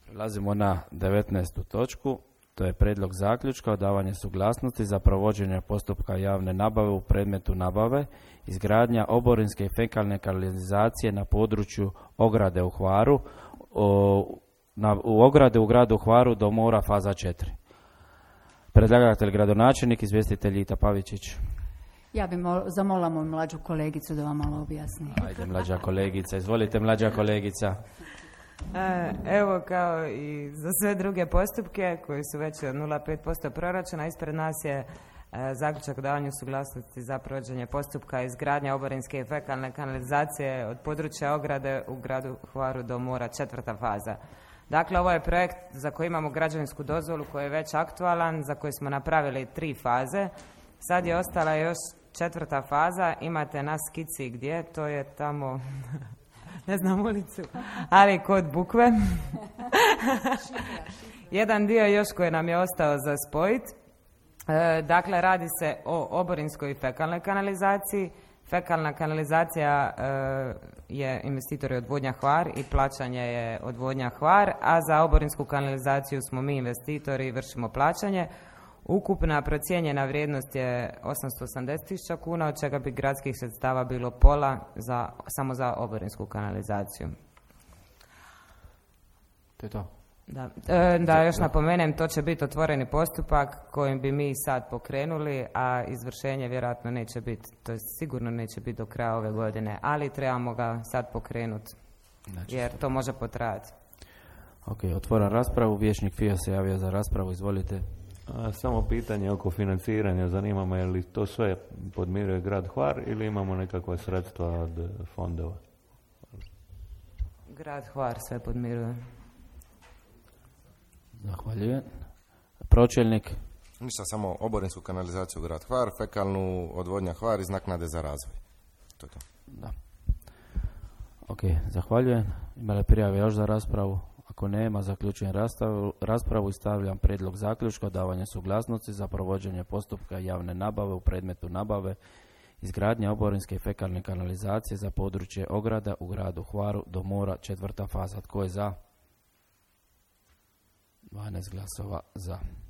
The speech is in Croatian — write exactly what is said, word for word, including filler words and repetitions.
Prelazimo na devetnaestu točku. To je prijedlog zaključka o davanju suglasnosti za provođenje postupka javne nabave u predmetu nabave, izgradnja oborinske i fekalne kanalizacije na području ograde u Hvaru, o, na, u ograde u gradu Hvaru do mora faza četiri. Predlagatelj gradonačelnik, izvjestitelj Ita Pavičić. Ja bih zamolila moju mlađu kolegicu da vam malo objasni. Ajde, mlađa kolegica. Izvolite, mlađa kolegica. Evo, kao i za sve druge postupke koji su veći od nula zarez pet posto proračuna, ispred nas je zaključak o davanju suglasnosti za provođenje postupka izgradnja oborinske i fekalne kanalizacije od područja ograde u gradu Hvaru do mora, četvrta faza. Dakle, ovo je projekt za koji imamo građevinsku dozvolu koji je već aktualan, za koji smo napravili tri faze. Sad je ostala još četvrta faza, imate na skici gdje, to je tamo, ne znam ulicu, ali kod Bukve. Jedan dio još koji nam je ostao za spojit. E, dakle, radi se o oborinskoj i fekalnoj kanalizaciji. Fekalna kanalizacija e, je investitor odvodnja Hvar i plaćanje je odvodnja Hvar, a za oborinsku kanalizaciju smo mi investitori i vršimo plaćanje. Ukupna procijenjena vrijednost je osamsto osamdeset tisuća kuna, od čega bi gradskih sredstava bilo pola za, samo za oborinsku kanalizaciju. To je to. Da, e, da još napomenem, to će biti otvoreni postupak kojim bi mi sad pokrenuli, a izvršenje vjerojatno neće biti, to je sigurno neće biti do kraja ove godine, ali trebamo ga sad pokrenuti, znači, jer to može potrajati. Ok, otvoram raspravu, vijećnik F I A se javio za raspravu, izvolite. A, samo pitanje oko financiranja, zanima me je li to sve podmiruje grad Hvar ili imamo nekakva sredstva od fondova? Grad Hvar sve podmiruje. Zahvaljujem. Pročelnik. Ništa, samo oborinsku kanalizaciju grad Hvar, fekalnu odvodnja Hvar iz naknade za razvoj. To je to. Da. Ok, zahvaljujem. Ima li prijave još za raspravu? Ako nema, zaključujem raspravu, raspravu i stavljam prijedlog zaključka o davanju suglasnosti za provođenje postupka javne nabave u predmetu nabave izgradnja oborinske i fekalne kanalizacije za područje ograda u gradu Hvaru do mora, četvrta faza. Tko je za? dvanaest glasova za.